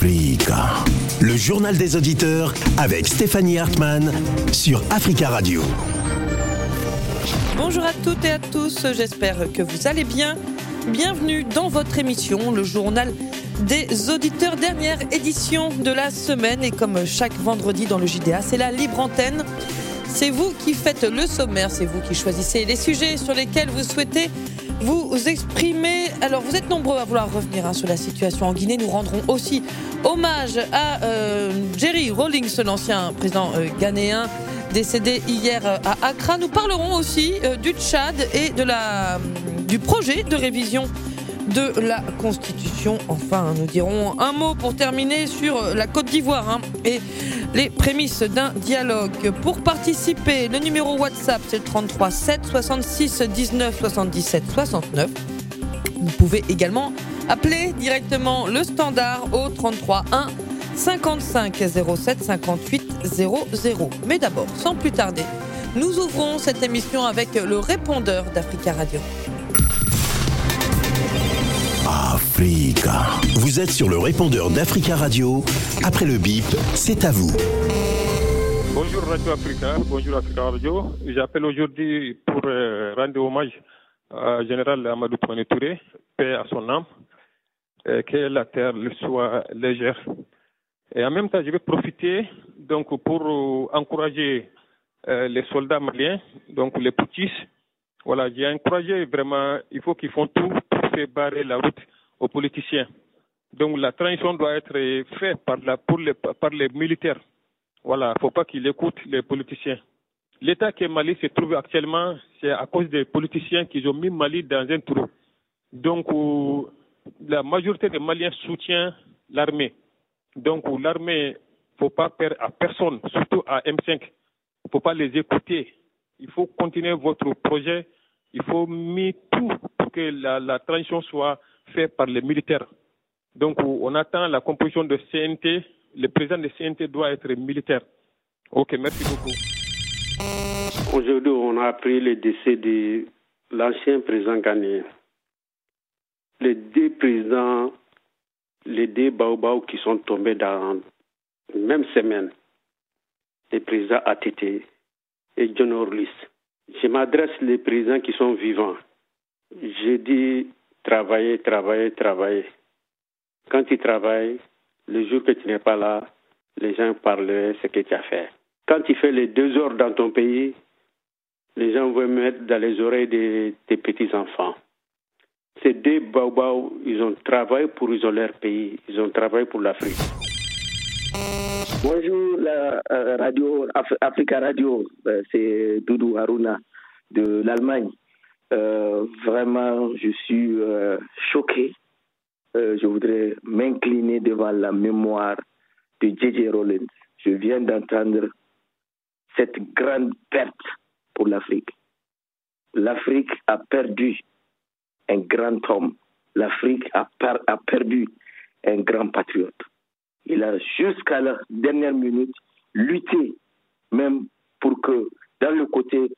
Africa. Le journal des auditeurs avec Stéphanie Hartmann sur Africa Radio. Bonjour à toutes et à tous, j'espère que vous allez bien. Bienvenue dans votre émission, le journal des auditeurs, dernière édition de la semaine. Et comme chaque vendredi dans le JDA, c'est la libre antenne. C'est vous qui faites le sommaire, c'est vous qui choisissez les sujets sur lesquels vous souhaitez vous exprimer. Alors vous êtes nombreux à vouloir revenir sur la situation en Guinée. Nous rendrons aussi hommage à Jerry Rawlings, l'ancien président ghanéen décédé hier à Accra. Nous parlerons aussi du Tchad et du projet de révision de la Constitution. Enfin, nous dirons un mot pour terminer sur la Côte d'Ivoire et les prémices d'un dialogue. Pour participer, le numéro WhatsApp, c'est le 33 7 66 19 77 69. Vous pouvez également appeler directement le standard au 33 1 55 07 58 00. Mais d'abord, sans plus tarder, nous ouvrons cette émission avec le répondeur d'Africa Radio. Africa. Vous êtes sur le répondeur d'Africa Radio. Après le bip, c'est à vous. Bonjour Radio Africa, bonjour Africa Radio. J'appelle aujourd'hui pour rendre hommage à Général Amadou Toumani Touré, paix à son âme, que la terre le soit légère. Et en même temps, je vais profiter donc pour encourager les soldats maliens, donc les putschistes. Voilà, j'ai encouragé vraiment, il faut qu'ils font tout pour faire barrer la route aux politiciens. Donc la transition doit être faite par les militaires. Voilà, il ne faut pas qu'ils écoutent les politiciens. L'état que Mali se trouve actuellement, c'est à cause des politiciens qui ont mis Mali dans un trou. Donc la majorité des Maliens soutient l'armée. Donc l'armée, il ne faut pas perdre à personne, surtout à M5. Il ne faut pas les écouter. Il faut continuer votre projet. Il faut mettre tout pour que la transition soit faite par les militaires. Donc, on attend la composition de CNT. Le président de CNT doit être militaire. Ok, merci beaucoup. Aujourd'hui, on a appris le décès de l'ancien président ghanéen. Les deux présidents, les deux baobabs qui sont tombés dans la même semaine, les présidents ATT et John Orlis. Je m'adresse aux présidents qui sont vivants. Je dis travailler. Quand tu travailles, le jour que tu n'es pas là, les gens parlent ce que tu as fait. Quand tu fais les 2 heures dans ton pays, les gens vont mettre dans les oreilles de tes petits-enfants. Ces deux baobabs, ils ont travaillé pour leur pays, ils ont travaillé pour l'Afrique. Bonjour, la radio Africa Radio, c'est Doudou Harouna de l'Allemagne. Vraiment, je suis choqué. Je voudrais m'incliner devant la mémoire de J.J. Rawlings. Je viens d'entendre cette grande perte pour l'Afrique. L'Afrique a perdu un grand homme. L'Afrique a perdu un grand patriote. Il a jusqu'à la dernière minute lutté, même pour que, dans le côté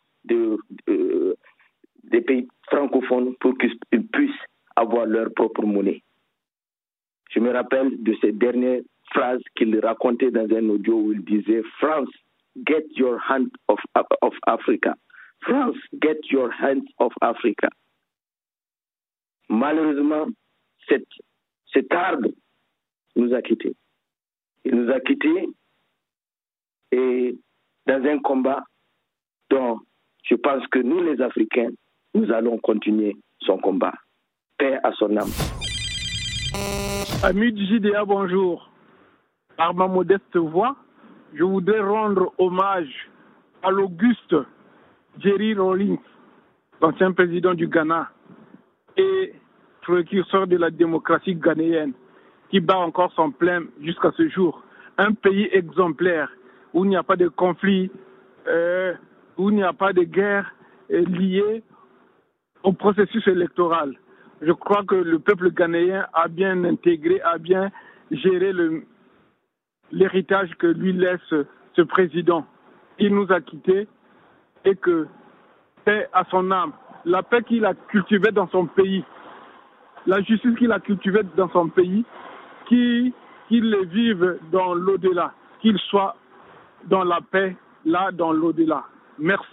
des pays francophones, pour qu'ils puissent avoir leur propre monnaie. Je me rappelle de ces dernières phrases qu'il racontait dans un audio où il disait « France, get your hand of Africa. France, get your hand of Africa. » Malheureusement, cet arbre nous a quittés. Il nous a quittés et dans un combat dont je pense que nous, les Africains, nous allons continuer son combat. Paix à son âme. Amis du JDA, bonjour. Par ma modeste voix, je voudrais rendre hommage à l'auguste Jerry Rawlings, l'ancien président du Ghana et précurseur de la démocratie ghanéenne, qui bat encore son plein jusqu'à ce jour. Un pays exemplaire où il n'y a pas de conflit, où il n'y a pas de guerre liée au processus électoral. Je crois que le peuple ghanéen a bien intégré, a bien géré l'héritage que lui laisse ce président. Il nous a quittés et que paix à son âme. La paix qu'il a cultivée dans son pays, la justice qu'il a cultivée dans son pays, qui qu'ils les vivent dans l'au-delà, qu'ils soient dans la paix, là, dans l'au-delà. Merci.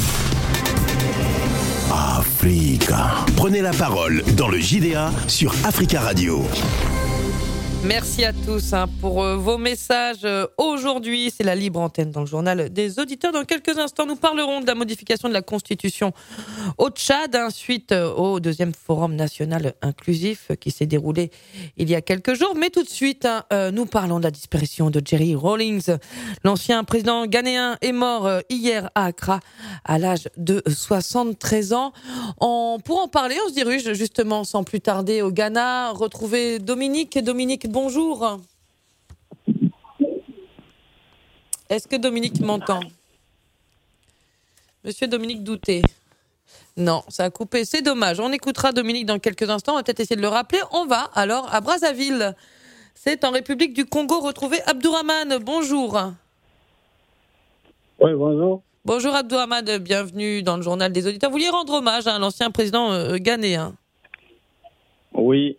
Africa. Prenez la parole dans le JDA sur Africa Radio. Merci à tous pour vos messages. Aujourd'hui, c'est la libre antenne dans le journal des auditeurs. Dans quelques instants, nous parlerons de la modification de la Constitution au Tchad, suite au deuxième forum national inclusif qui s'est déroulé il y a quelques jours. Mais tout de suite, nous parlons de la disparition de Jerry Rawlings. L'ancien président ghanéen est mort hier à Accra à l'âge de 73 ans. Pour en parler, on se dirige justement sans plus tarder au Ghana, retrouver Dominique. Dominique, bonjour. Est-ce que Dominique m'entend ? Monsieur Dominique Douté. Non, ça a coupé, c'est dommage. On écoutera Dominique dans quelques instants, on va peut-être essayer de le rappeler. On va alors à Brazzaville. C'est en République du Congo, retrouver Abdourahmane. Bonjour. Oui, bonjour. Bonjour Abdourahmane, bienvenue dans le journal des auditeurs. Vous vouliez rendre hommage à l'ancien président ghanéen. Oui,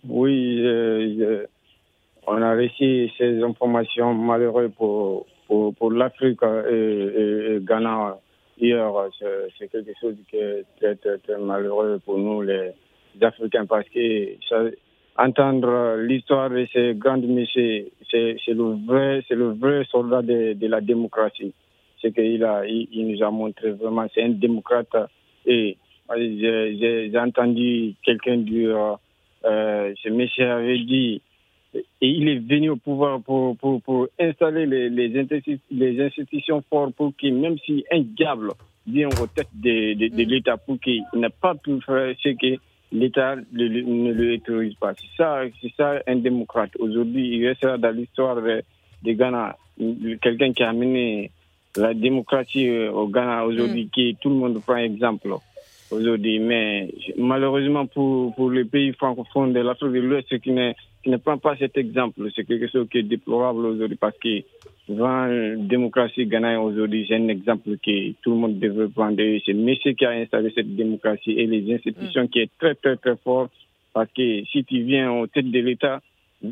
on a reçu ces informations malheureuses pour l'Afrique et Ghana hier. C'est quelque chose qui est très, très, très malheureux pour nous, les Africains, parce que entendre l'histoire de ces grandes messieurs, c'est le vrai soldat de la démocratie. C'est qu'il nous a montré vraiment, c'est un démocrate. Et j'ai entendu quelqu'un dire, ce monsieur avait dit, et il est venu au pouvoir pour installer les institutions fortes pour que même si un diable vient aux têtes de l'État, pour qu'il n'ait pas pu faire ce que l'État ne le autorise pas. C'est ça un démocrate. Aujourd'hui, il restera dans l'histoire de Ghana quelqu'un qui a amené la démocratie au Ghana aujourd'hui, qui tout le monde prend exemple aujourd'hui. Mais malheureusement pour les pays francophones de l'Afrique de l'Ouest qui ne prend pas cet exemple, c'est quelque chose qui est déplorable aujourd'hui, parce que la démocratie ghanéenne aujourd'hui, c'est un exemple que tout le monde devrait prendre. C'est monsieur qui a installé cette démocratie et les institutions qui est très très très fort, parce que si tu viens aux têtes de l'État,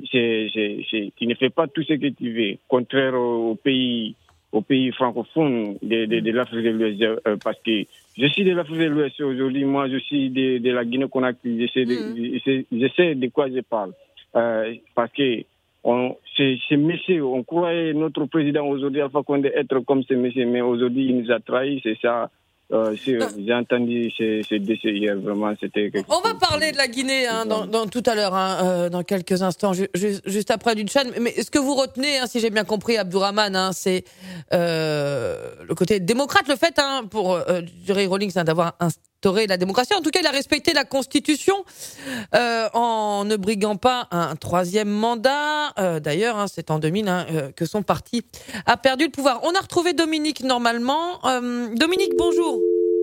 tu ne fais pas tout ce que tu veux, contraire aux pays francophones de l'Afrique de l'Ouest, parce que je suis de l'Afrique de l'Ouest aujourd'hui, moi je suis de la Guinée-Conakry, je sais de quoi je parle, parce que ce monsieur, on croyait notre président aujourd'hui, Alpha Condé, être comme ce monsieur, mais aujourd'hui il nous a trahis, c'est ça. J'ai entendu ces décès hier, vraiment, c'était quelque chose. On va parler de la Guinée dans tout à l'heure, dans quelques instants, juste après du Tchad. Mais ce que vous retenez, si j'ai bien compris, Abdourahmane, c'est le côté démocrate, le fait pour Jerry Rawlings d'avoir instauré la démocratie. En tout cas, il a respecté la Constitution en ne briguant pas un troisième mandat. D'ailleurs, c'est en 2000 que son parti a perdu le pouvoir. On a retrouvé Dominique normalement. Dominique, bonjour.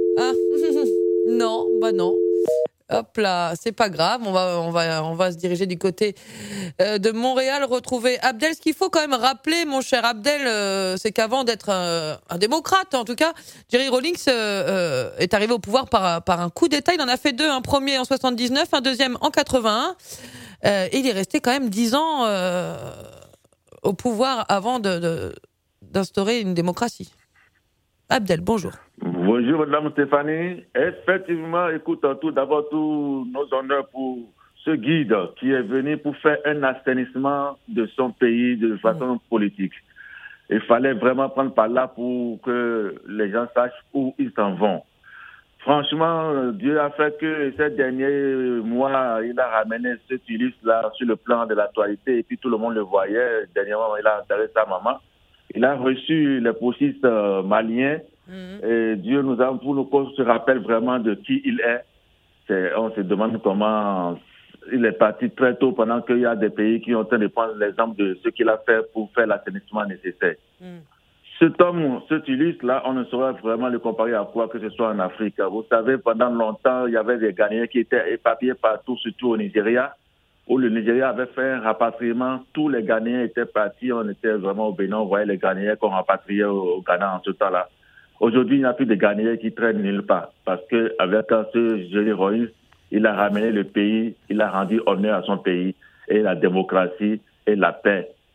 Non. Hop là, c'est pas grave. On va se diriger du côté de Montréal, retrouver Abdel. Ce qu'il faut quand même rappeler, mon cher Abdel, c'est qu'avant d'être un démocrate, en tout cas, Jerry Rawlings est arrivé au pouvoir par un coup d'État. Il en a fait deux, un premier en 79, un deuxième en 81. Et il est resté quand même 10 ans au pouvoir avant d'instaurer une démocratie. Abdel, bonjour. Bonjour, Madame Stéphanie. Effectivement, écoute, tout d'abord, tous nos honneurs pour ce guide qui est venu pour faire un assainissement de son pays de façon politique. Il fallait vraiment prendre par là pour que les gens sachent où ils s'en vont. Franchement, Dieu a fait que ces derniers mois, il a ramené ce touriste-là sur le plan de l'actualité et puis tout le monde le voyait. Dernièrement, il a enterré sa maman. Il a reçu les postistes maliens. Et Dieu nous a, pour nous qu'on se rappelle vraiment de qui il est. On se demande comment il est parti très tôt pendant qu'il y a des pays qui ont en train de prendre l'exemple de ce qu'il a fait pour faire l'assainissement nécessaire. Cet homme, ce touriste-là, on ne saurait vraiment le comparer à quoi que ce soit en Afrique. Vous savez, pendant longtemps, il y avait des Ghanéens qui étaient éparpillés partout, surtout au Nigeria, où le Nigeria avait fait un rapatriement. Tous les Ghanéens étaient partis, on était vraiment au Bénin, on voyait les Ghanéens qu'on rapatriait au Ghana en ce temps-là. Aujourd'hui, il n'y a plus de Ghanéens qui traînent nulle part, parce qu'avec ce Jerry Rawlings, il a ramené le pays, il a rendu honneur à son pays, et la démocratie, et la paix,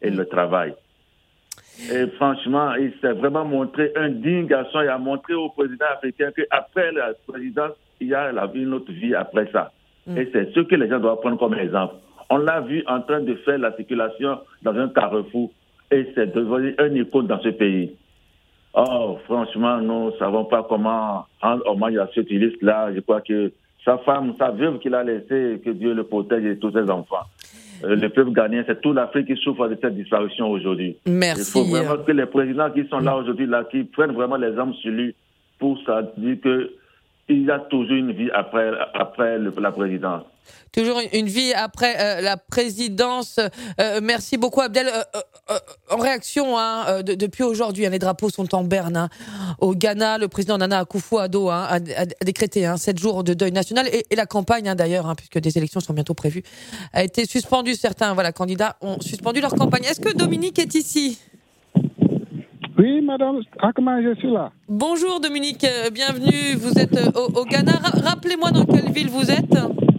et le travail. Et franchement, il s'est vraiment montré un digne garçon. Il a montré au président africain qu'après la présidence, il y a une autre vie après ça. Et c'est ce que les gens doivent prendre comme exemple. On l'a vu en train de faire la circulation dans un carrefour et c'est devenu un icône dans ce pays. Oh, franchement, nous ne savons pas comment rendre hommage à ce touriste-là. Je crois que sa femme, sa veuve qu'il a laissée, que Dieu le protège et tous ses enfants. Le peuple ghanéen, c'est toute l'Afrique qui souffre de cette disparition aujourd'hui. Merci. Il faut vraiment que les présidents qui sont là aujourd'hui, là, qui prennent vraiment les armes sur lui pour ça, dire qu'il y a toujours une vie après la présidence. Toujours une vie après la présidence. Merci beaucoup, Abdel. En réaction, depuis aujourd'hui, les drapeaux sont en berne. Au Ghana, le président Nana Akufo-Addo a décrété 7 jours de deuil national. Et la campagne, d'ailleurs, puisque des élections sont bientôt prévues, a été suspendue. Certains candidats ont suspendu leur campagne. Est-ce que Dominique est ici ? Oui, madame Akman, je suis là. Bonjour Dominique, bienvenue. Vous êtes au Ghana. Rappelez-moi dans quelle ville vous êtes ?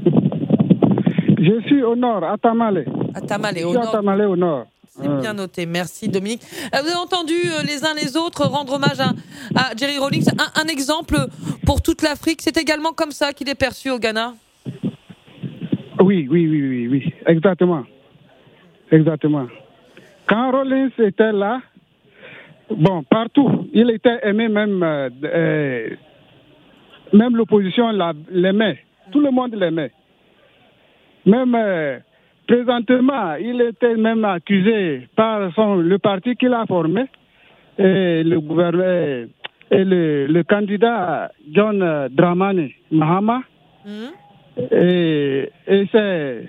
Je suis au nord, à Tamale. À Tamale, au nord. À Tamale, au nord. C'est bien noté. Merci Dominique. Vous avez entendu les uns les autres rendre hommage à Jerry Rawlings. Un exemple pour toute l'Afrique. C'est également comme ça qu'il est perçu au Ghana ? Oui. Exactement. Quand Rawlings était là, partout, il était aimé, même l'opposition l'aimait. Tout le monde l'aimait. Même présentement, il était même accusé par le parti qu'il a formé et le gouverneur et le candidat John Dramani Mahama et ses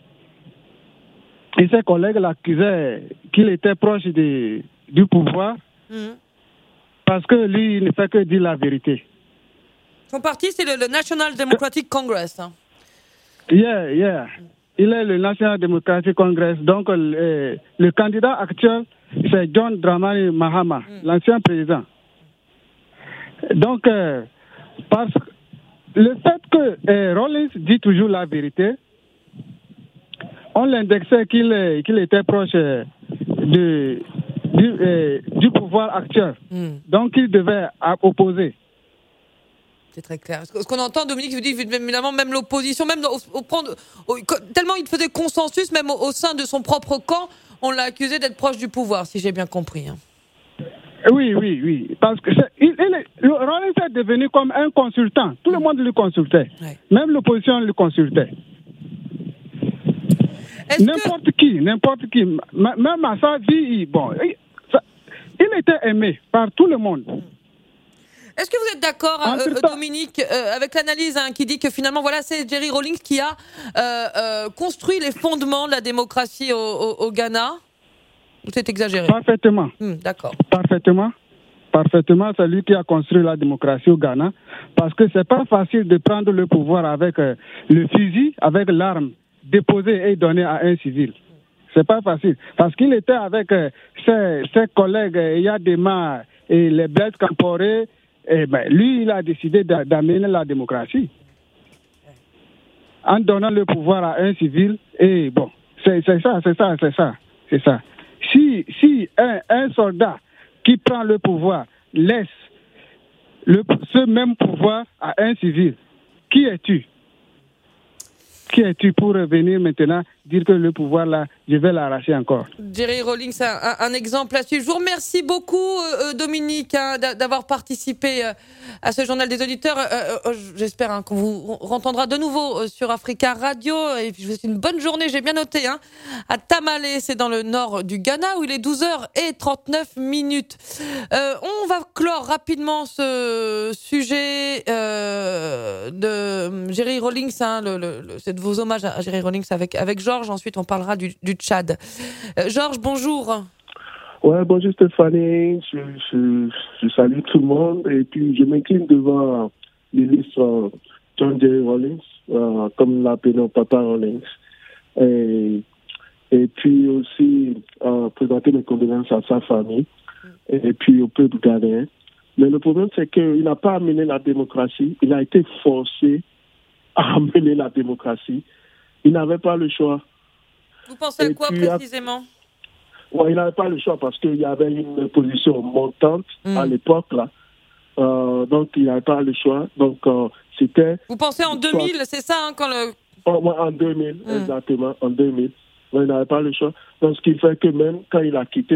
collègues l'accusaient qu'il était proche du pouvoir parce que lui, il ne fait que dire la vérité. Son parti, c'est le National Democratic Congress. Yeah. Il est le National Democratic Congress. Donc, le candidat actuel, c'est John Dramani Mahama, l'ancien président. Donc, parce que le fait que Rawlings dit toujours la vérité, on l'indexait qu'il était proche du pouvoir actuel. Donc, il devait opposer. C'est très clair. Ce qu'on entend, Dominique, vous dites évidemment même l'opposition, même tellement il faisait consensus, même au sein de son propre camp, on l'a accusé d'être proche du pouvoir, si j'ai bien compris. Oui. Parce que Rawlings est devenu comme un consultant. Tout le monde le consultait. Ouais. Même l'opposition le consultait. N'importe qui. Même à sa vie, il était aimé par tout le monde. Est-ce que vous êtes d'accord, Dominique, avec l'analyse qui dit que finalement, c'est Jerry Rawlings qui a construit les fondements de la démocratie au Ghana ? Ou c'est exagéré ? Parfaitement. D'accord. Parfaitement, c'est lui qui a construit la démocratie au Ghana. Parce que c'est pas facile de prendre le pouvoir avec le fusil, avec l'arme, déposée et donnée à un civil. C'est pas facile. Parce qu'il était avec ses collègues, Yadema et les Blaise Compaoré. Lui, il a décidé d'amener la démocratie en donnant le pouvoir à un civil. Et c'est ça. Si un soldat qui prend le pouvoir laisse ce même pouvoir à un civil, qui es-tu pour venir maintenant dire que le pouvoir là, je vais l'arracher encore? Jerry Rawlings, un exemple à suivre. Je vous remercie beaucoup, Dominique, d'avoir participé à ce journal des auditeurs. J'espère qu'on vous entendra de nouveau sur Africa Radio. Et puis, je vous souhaite une bonne journée. J'ai bien noté, à Tamale, c'est dans le nord du Ghana, où il est 12h39. On va clore rapidement ce sujet de Jerry Rawlings, c'est de vos hommages à Jerry Rawlings avec Georges. Ensuite, on parlera du Tchad. Georges, bonjour. Ouais, bonjour Stéphanie. Je salue tout le monde et puis je m'incline devant l'illustre John Jerry Rawlings, comme l'appelons Papa Rawlings. Et puis aussi présenter mes condoléances à sa famille et puis au peuple ghanéen. Mais le problème, c'est qu'il n'a pas amené la démocratie. Il a été forcé à amener la démocratie. Il n'avait pas le choix. Vous pensez à quoi précisément? il n'avait pas le choix parce qu'il y avait une position montante à l'époque, là. Donc, il n'avait pas le choix. Donc, c'était... Vous pensez en 2000, c'est ça, hein, quand le... En 2000, exactement, en 2000. Il n'avait pas le choix. Donc, ce qui fait que même quand il a quitté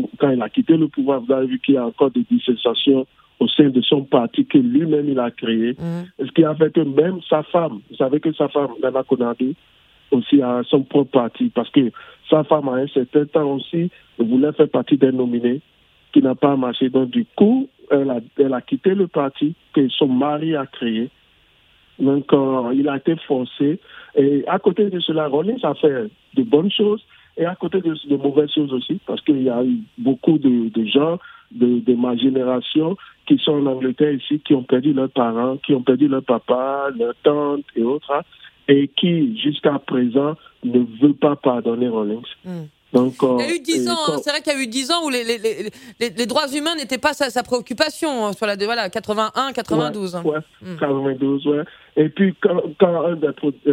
le pouvoir, vous avez vu qu'il y a encore des dissociations au sein de son parti que lui-même il a créé. Ce qui a fait que même sa femme, vous savez que sa femme, Nana Konadu, aussi a son propre parti, parce que sa femme, à un certain temps aussi, voulait faire partie des nominés, qui n'a pas marché. Donc, du coup, elle a quitté le parti que son mari a créé. Donc, il a été forcé. Et à côté de cela, Rawlings a fait de bonnes choses et à côté de mauvaises choses aussi, parce qu'il y a eu beaucoup de gens de ma génération qui sont en Angleterre ici, qui ont perdu leurs parents, qui ont perdu leur papa, leur tante et autres, hein, et qui, jusqu'à présent, ne veulent pas pardonner Rawlings. Donc, il y a eu 10 ans, c'est vrai qu'il y a eu 10 ans où les droits humains n'étaient pas sa préoccupation sur la 81, 92. Ouais, 92, ouais. Et puis, quand un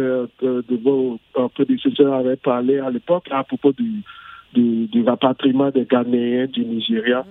de vos prédécesseurs avait parlé à l'époque à propos du rapatriement des Ghanéens du Nigeria,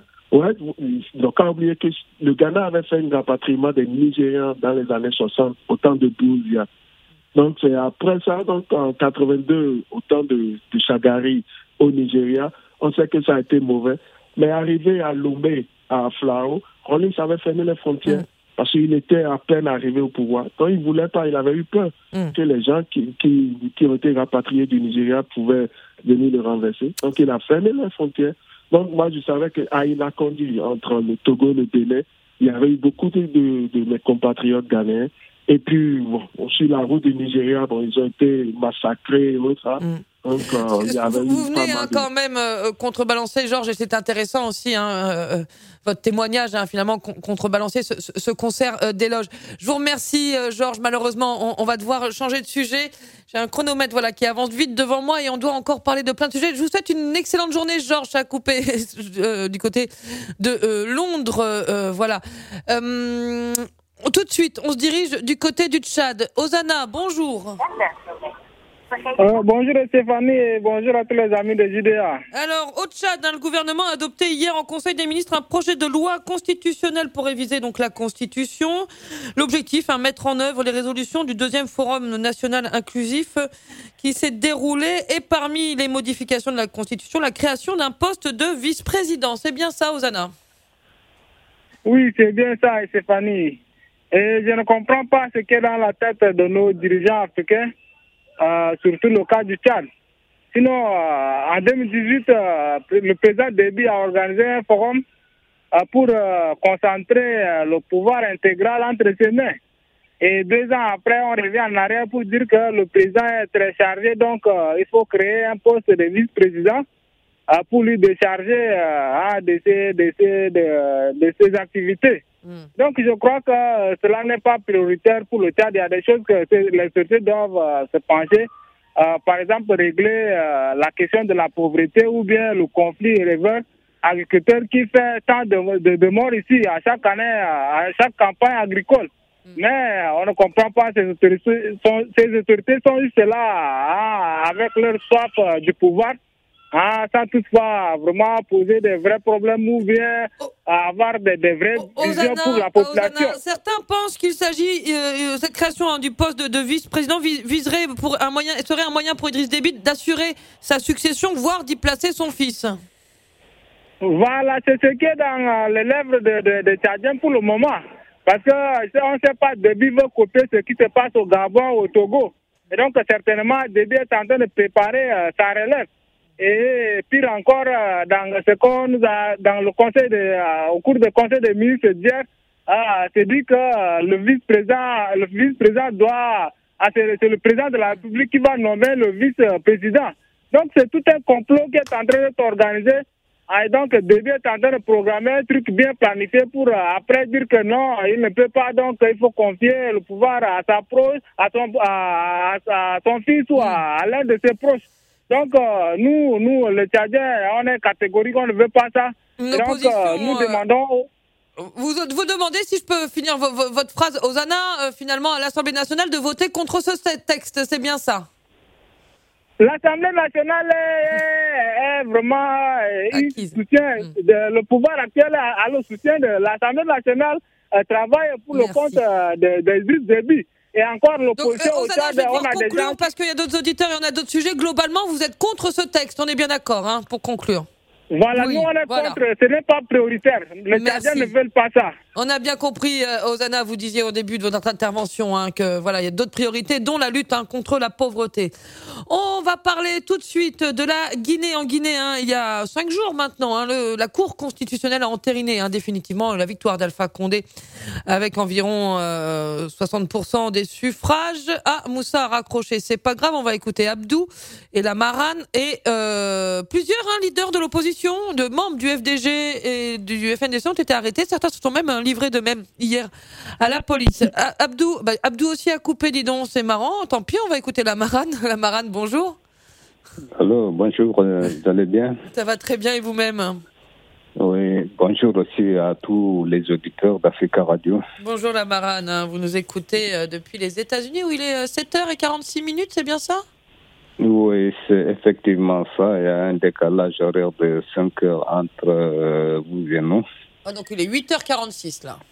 donc quand oublier que le Ghana avait fait un rapatriement des Nigériens dans les années 60, au temps de Bouzia. Donc, c'est après ça, donc en 82, au temps de Shagari au Nigeria, on sait que ça a été mauvais. Mais arrivé à Lomé, à Flao, Rawlings avait fermé les frontières parce qu'il était à peine arrivé au pouvoir. Donc, il ne voulait pas, il avait eu peur que les gens qui ont été rapatriés du Nigeria pouvaient venir le renverser. Donc, il a fermé les frontières. Donc, moi, je savais qu'il a conduit entre le Togo et le Bénin. Il y avait eu beaucoup de mes compatriotes ghanéens. Et puis, sur la route du Nigeria, ils ont été massacrés et autres. Hein. Donc, il y avait vous venez quand même contrebalancer, Georges, et c'est intéressant aussi, votre témoignage, finalement, contrebalancer ce concert d'éloges. Je vous remercie, Georges. Malheureusement, on va devoir changer de sujet. J'ai un chronomètre qui avance vite devant moi et on doit encore parler de plein de sujets. Je vous souhaite une excellente journée, Georges. Ça a coupé du côté de Londres. Voilà. Tout de suite, on se dirige du côté du Tchad. Osana, bonjour. Bonjour Stéphanie et bonjour à tous les amis de JDA. Alors, au Tchad, le gouvernement a adopté hier en Conseil des ministres un projet de loi constitutionnelle pour réviser donc la Constitution. L'objectif, mettre en œuvre les résolutions du deuxième Forum national inclusif qui s'est déroulé. Et parmi les modifications de la Constitution, la création d'un poste de vice-président. C'est bien ça, Osana? Oui, c'est bien ça, Stéphanie. Et je ne comprends pas ce qui est dans la tête de nos dirigeants africains, surtout le cas du Tchad. Sinon, en 2018, le président Déby a organisé un forum pour concentrer le pouvoir intégral entre ses mains. Et 2 ans après, on revient en arrière pour dire que le président est très chargé, donc il faut créer un poste de vice-président pour lui décharger de ses activités. Donc je crois que cela n'est pas prioritaire pour le Tchad. Il y a des choses que les sociétés doivent se pencher. Par exemple, régler la question de la pauvreté ou bien le conflit éleveur agriculteur qui fait tant de morts ici à chaque année, à chaque campagne agricole. Mais on ne comprend pas, ces autorités sont juste là avec leur soif du pouvoir. Sans toutefois vraiment poser des vrais problèmes ou bien avoir des vraies visions pour la population. Certains pensent qu'il s'agit, cette création du poste de vice-président serait un moyen pour Idriss Déby d'assurer sa succession, voire d'y placer son fils. Voilà, c'est ce qui est dans les lèvres de Tchadiens pour le moment. Parce qu'on ne sait pas, Déby veut copier ce qui se passe au Gabon ou au Togo. Et donc certainement, Déby est en train de préparer sa relève. Et pire encore, dans ce qu'on nous a, dans le conseil au cours du conseil des ministres d'hier, c'est dit que le vice-président doit, c'est le président de la République qui va nommer le vice-président. Donc c'est tout un complot qui est en train d'être organisé. Et donc Déby est en train de programmer un truc bien planifié pour après dire que non, il ne peut pas, donc il faut confier le pouvoir à sa proche, à son fils ou à l'un de ses proches. Donc, nous, les Tchadiens, on est catégorique, on ne veut pas ça. Donc, nous demandons... Vous demandez, si je peux finir votre phrase, Osana, finalement, à l'Assemblée nationale, de voter contre ce texte, c'est bien ça? L'Assemblée nationale est vraiment soutien. Le pouvoir actuel a le soutien de l'Assemblée nationale travaille pour le compte des Déby. Et encore l'opposition au Tchad, on a des gens... Parce qu'il y a d'autres auditeurs et on a d'autres sujets. Globalement, vous êtes contre ce texte, on est bien d'accord, hein, pour conclure. Voilà, nous on est contre, ce n'est pas prioritaire. Les Tchadiens ne veulent pas ça. On a bien compris, Ozana, vous disiez au début de votre intervention que voilà, il y a d'autres priorités, dont la lutte contre la pauvreté. On va parler tout de suite de la Guinée. En Guinée, il y a 5 jours maintenant, la Cour constitutionnelle a entériné définitivement la victoire d'Alpha Condé avec environ 60% des suffrages. Moussa a raccroché, c'est pas grave, on va écouter Abdou et la Marane et plusieurs leaders de l'opposition, de membres du FDG et du FNDC ont été arrêtés. Certains se sont même livrés d'eux-mêmes hier à la police. Abdou aussi a coupé, dis donc, c'est marrant. Tant pis, on va écouter la Marane. La Marane, bonjour. Allô, bonjour, vous allez bien? Ça va très bien et vous-même? Oui, bonjour aussi à tous les auditeurs d'Africa Radio. Bonjour la Marane, vous nous écoutez depuis les États-Unis où il est 7h46, c'est bien ça? Oui, c'est effectivement ça. Il y a un décalage horaire de 5 heures entre vous et nous. Donc il est 8h46 là.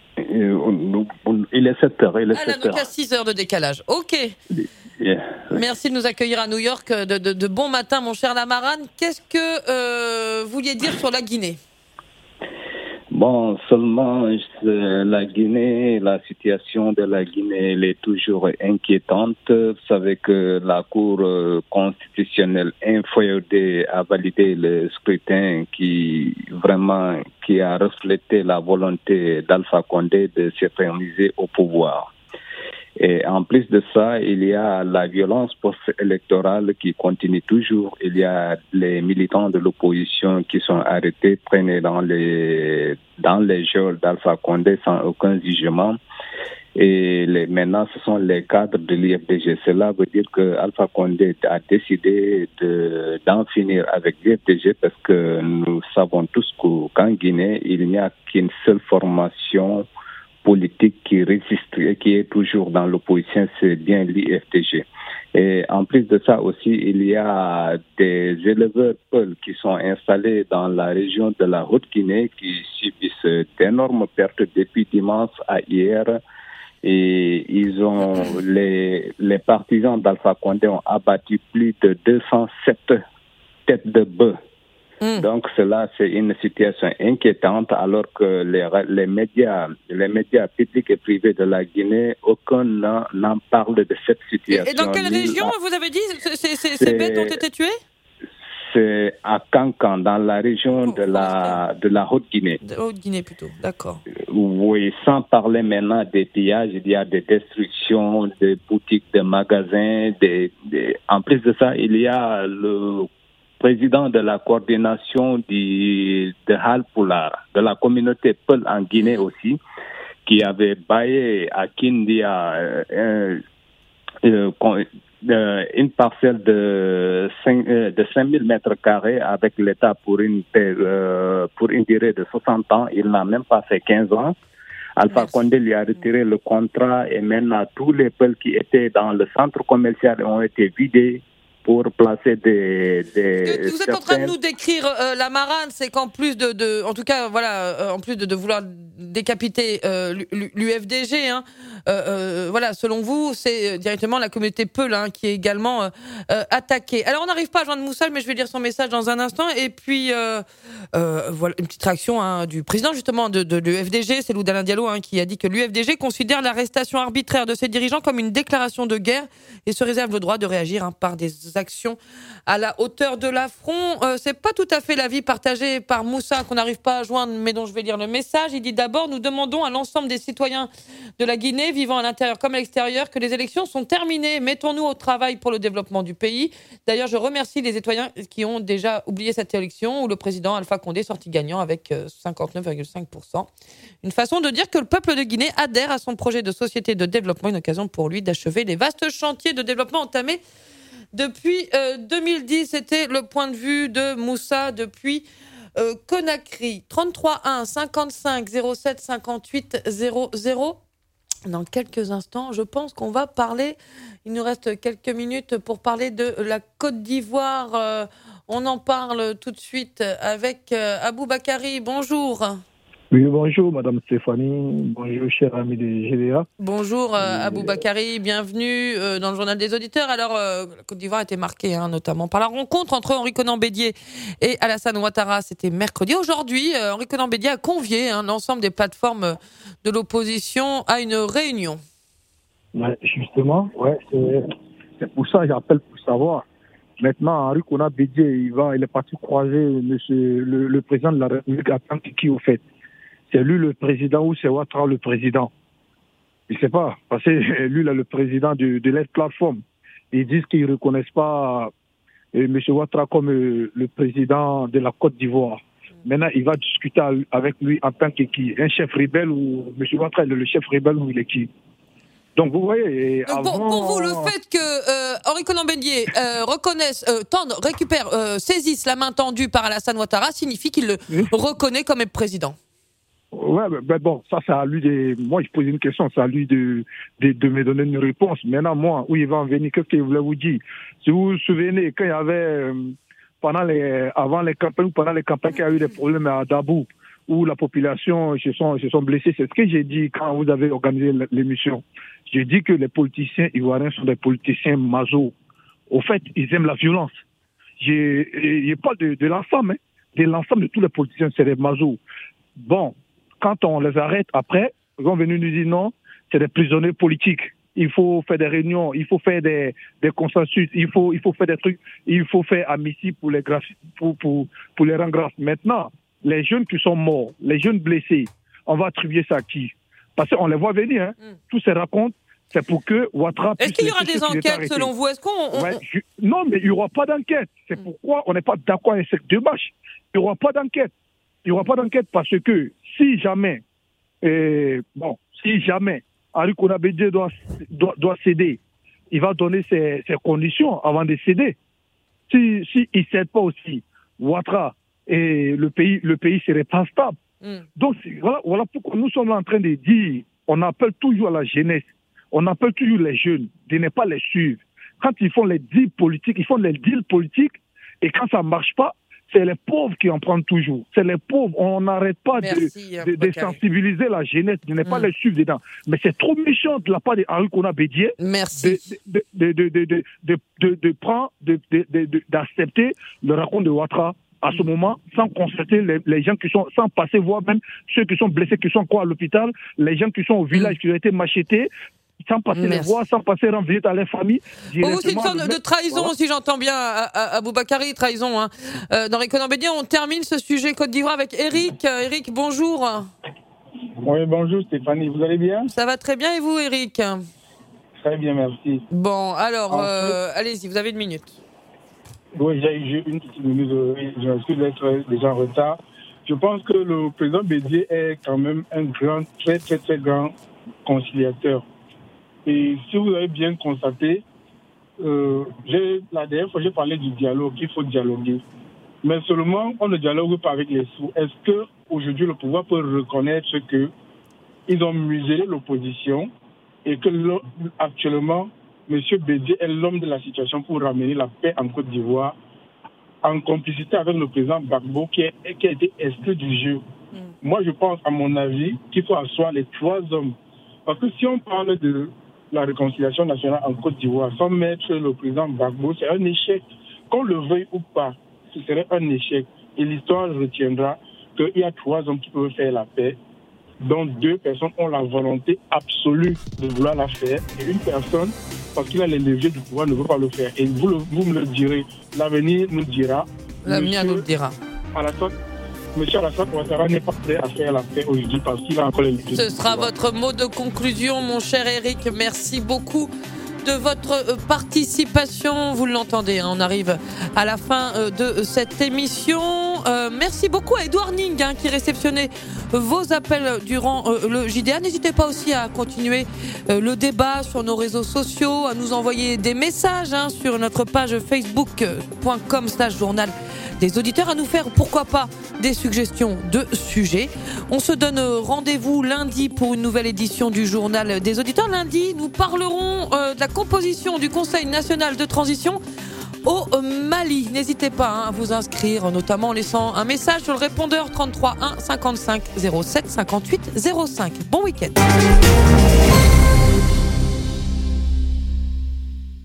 Il est 7h. Donc il y a 6 heures de décalage. Ok. Yeah. Merci de nous accueillir à New York. De bon matin, mon cher Lamarane. Qu'est-ce que vous vouliez dire sur la Guinée? Bon, seulement la Guinée, la situation de la Guinée, elle est toujours inquiétante. Vous savez que la Cour constitutionnelle inféodée a validé le scrutin qui a reflété la volonté d'Alpha Condé de s'éterniser au pouvoir. Et en plus de ça, il y a la violence post-électorale qui continue toujours. Il y a les militants de l'opposition qui sont arrêtés, traînés dans les geôles d'Alpha Condé sans aucun jugement. Et maintenant, ce sont les cadres de l'IFDG. Cela veut dire que Alpha Condé a décidé d'en finir avec l'IFDG parce que nous savons tous qu'en Guinée, il n'y a qu'une seule formation politique qui résiste et qui est toujours dans l'opposition, c'est bien l'IFDG. Et en plus de ça aussi, il y a des éleveurs peuls qui sont installés dans la région de la Haute-Guinée qui subissent d'énormes pertes depuis dimanche à hier. Et ils ont les partisans d'Alpha Condé ont abattu plus de 207 têtes de bœufs. Donc cela, c'est une situation inquiétante alors que les médias publics et privés de la Guinée, aucun n'en parle de cette situation. Et dans quelle région, vous avez dit, ces bêtes ont été tuées? C'est à Kankan, dans la région de la Haute-Guinée. De Haute-Guinée plutôt, d'accord. Oui, sans parler maintenant des pillages, il y a des destructions de boutiques, de magasins. En plus de ça, il y a le président de la coordination de Halpular, de la communauté Peul en Guinée aussi, qui avait baillé à Kindia une parcelle de 5000 mètres carrés avec l'État pour une durée de 60 ans. Il n'a même pas fait 15 ans. Alpha Condé lui a retiré le contrat et maintenant tous les Peuls qui étaient dans le centre commercial ont été vidés pour placer des vous êtes en train de nous décrire la Marane, c'est qu'en plus en tout cas voilà, en plus de vouloir décapiter l'UFDG, voilà, selon vous, c'est directement la communauté Peul qui est également attaquée. Alors on n'arrive pas à joindre Moussa, mais je vais lire son message dans un instant. Et puis voilà une petite réaction du président justement de l'UFDG, c'est Loudalin Diallo, qui a dit que l'UFDG considère l'arrestation arbitraire de ses dirigeants comme une déclaration de guerre et se réserve le droit de réagir par des actions à la hauteur de l'affront. C'est pas tout à fait l'avis partagé par Moussa qu'on n'arrive pas à joindre, mais dont je vais lire le message. Il dit d'abord, nous demandons à l'ensemble des citoyens de la Guinée, vivant à l'intérieur comme à l'extérieur, que les élections sont terminées. Mettons-nous au travail pour le développement du pays. D'ailleurs, je remercie les citoyens qui ont déjà oublié cette élection où le président Alpha Condé est sorti gagnant avec 59,5%. Une façon de dire que le peuple de Guinée adhère à son projet de société de développement, une occasion pour lui d'achever les vastes chantiers de développement entamés depuis 2010. C'était le point de vue de Moussa depuis Conakry. 33 1 55 07 58 00. dans quelques instants. Je pense qu'on va parler, il nous reste quelques minutes pour parler de la Côte d'Ivoire. On en parle tout de suite avec Aboubakari. Bonjour. Oui, bonjour Madame Stéphanie, bonjour cher ami de GDA. Bonjour Aboubakari, bienvenue dans le journal des auditeurs. Alors la Côte d'Ivoire a été marquée notamment par la rencontre entre Henri Konan Bédié et Alassane Ouattara, c'était mercredi. Aujourd'hui, Henri Konan Bédié a convié l'ensemble des plateformes de l'opposition à une réunion. Ouais, justement, c'est pour ça que j'appelle pour savoir. Maintenant, Henri Konan Bédié, il est parti croiser le président de la République à Pankiki au fait. C'est lui le président ou c'est Ouattara le président? Je ne sais pas, parce que lui, là, le président de l'Est plateforme. Ils disent qu'ils ne reconnaissent pas M. Ouattara comme le président de la Côte d'Ivoire. Maintenant, il va discuter avec lui en tant qu'un chef rebelle ou M. Ouattara est le chef rebelle ou il est qui? Donc vous voyez, pour vous, le fait que Henri Konan Bédié saisisse la main tendue par Alassane Ouattara signifie qu'il le reconnaît comme président. Ouais, mais bon, ça c'est à lui moi je pose une question, c'est à lui de me donner une réponse. Maintenant, moi, où il va en venir, qu'est-ce qu'il voulait vous dire? Si vous vous souvenez, quand il y avait, avant les campagnes, pendant les campagnes, il y a eu des problèmes à Dabou, où la population se sont blessés. C'est ce que j'ai dit quand vous avez organisé l'émission. J'ai dit que les politiciens ivoiriens sont des politiciens maso. Au fait, ils aiment la violence. Je parle de l'ensemble, de l'ensemble de tous les politiciens, c'est des maso. Bon, quand on les arrête après, ils vont venir nous dire non, c'est des prisonniers politiques. Il faut faire des réunions, il faut faire des consensus, il faut faire des trucs, il faut faire amnistie pour les rendre grâce. Maintenant, les jeunes qui sont morts, les jeunes blessés, on va attribuer ça à qui? Parce qu'on les voit venir, tous ces racontes, c'est pour que Ouattara puisse... Est-ce qu'il y aura des enquêtes selon vous? Non, mais il n'y aura pas d'enquête. C'est pourquoi on n'est pas d'accord avec cette démarche. Il n'y aura pas d'enquête. Il n'y aura pas d'enquête parce que si jamais Henri Konan Bédié doit céder, il va donner ses conditions avant de céder. Si il ne cède pas aussi, Ouattara et le pays serait pas stable. Donc voilà pourquoi nous sommes en train de dire, on appelle toujours à la jeunesse, on appelle toujours les jeunes de ne pas les suivre. Quand ils font les deals politiques, et quand ça ne marche pas, c'est les pauvres qui en prennent toujours. C'est les pauvres. On n'arrête pas de sensibiliser la jeunesse, de ne pas les suivre dedans. Mais c'est trop méchant de la part de Henri Konan Bédié d'accepter le raconte de Ouattara à ce moment, sans constater les gens qui sont, sans passer voir même ceux qui sont blessés, qui sont à l'hôpital, les gens qui sont au village, qui ont été machetés, sans passer les voir, sans passer rendre visite à leur famille. Pour vous, c'est une sorte de trahison, si j'entends bien, à Aboubakari, trahison. Dans Henri Konan Bédié, on termine ce sujet Côte d'Ivoire avec Eric. Eric, bonjour. Oui, bonjour Stéphanie, vous allez bien? Ça va très bien, et vous, Eric? Très bien, merci. Bon, alors, allez-y, vous avez une minute. Oui, j'ai une petite minute, je m'excuse d'être déjà en retard. Je pense que le président Bédié est quand même un très, très, très grand conciliateur. Et si vous avez bien constaté, la dernière fois, j'ai parlé du dialogue, qu'il faut dialoguer. Mais seulement, on ne dialogue pas avec les sous. Est-ce qu'aujourd'hui, le pouvoir peut reconnaître qu'ils ont muselé l'opposition et que actuellement, M. Bédié est l'homme de la situation pour ramener la paix en Côte d'Ivoire en complicité avec le président Gbagbo qui a été exclu du jeu. Moi, je pense, à mon avis, qu'il faut asseoir les trois hommes. Parce que si on parle de la réconciliation nationale en Côte d'Ivoire sans mettre le président Gbagbo, c'est un échec. Qu'on le veuille ou pas, ce serait un échec. Et l'histoire retiendra qu'il y a trois hommes qui peuvent faire la paix, dont deux personnes ont la volonté absolue de vouloir la faire, et une personne, parce qu'il a les leviers du pouvoir, ne veut pas le faire. Et vous me le direz, l'avenir nous dira. L'avenir nous le dira. Monsieur Alassane Ouattara n'est pas prêt à faire la paix aujourd'hui parce qu'il a encore les leviers. Ce sera votre mot de conclusion, mon cher Eric. Merci beaucoup de votre participation. Vous l'entendez, on arrive à la fin de cette émission. Merci beaucoup à Edouard Ning qui réceptionnait vos appels durant le JDA. N'hésitez pas aussi à continuer le débat sur nos réseaux sociaux, à nous envoyer des messages sur notre page facebook.com/journal des auditeurs, à nous faire pourquoi pas des suggestions de sujets. On se donne rendez-vous lundi pour une nouvelle édition du Journal des auditeurs. Lundi, nous parlerons de la composition du Conseil national de transition au Mali. N'hésitez pas à vous inscrire, notamment en laissant un message sur le répondeur 33 1 55 07 58 05. Bon week-end.